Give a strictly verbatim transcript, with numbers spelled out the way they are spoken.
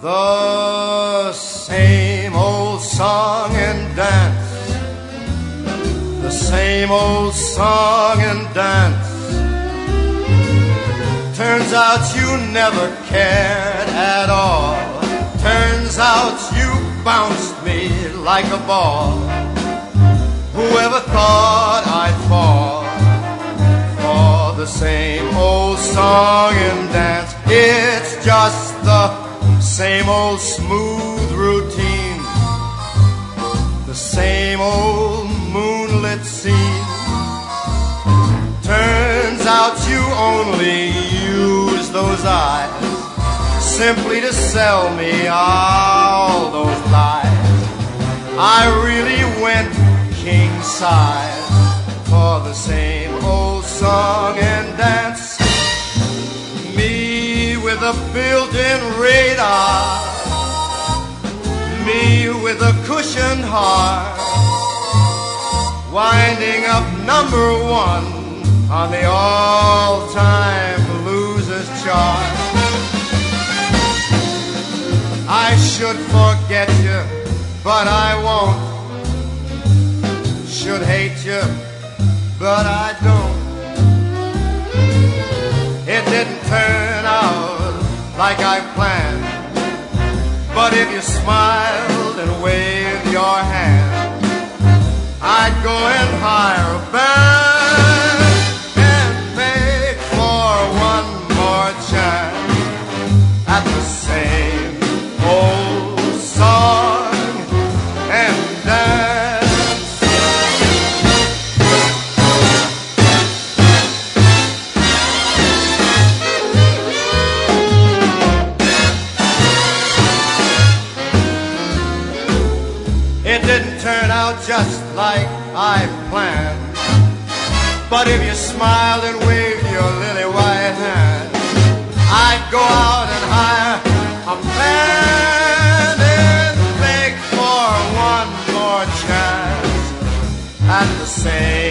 The same old song and dance, the same old song and dance. Turns out you never cared at all. Turns out you bounced me like a ball. Whoever thought I'd fall for the same old song and dance? It's just the same old smooth routine, the same old moonlit scene. Turns out you only use those eyes simply to sell me all those lies. I really went king size for the same old song and dance. Me with a built-in radar, me with a cushioned heart, winding up number one on the all-time losers chart. I should forget you, but I won't. Should hate you, but I don't. It didn't turn out like I planned, but if you smiled and waved your hand, I'd go and hire a band and beg for one more chance at the same old song and dance. It didn't turn out just like I planned, but if you smiled and waved your lily white hand, I'd go out and hire a band and beg for one more chance at the same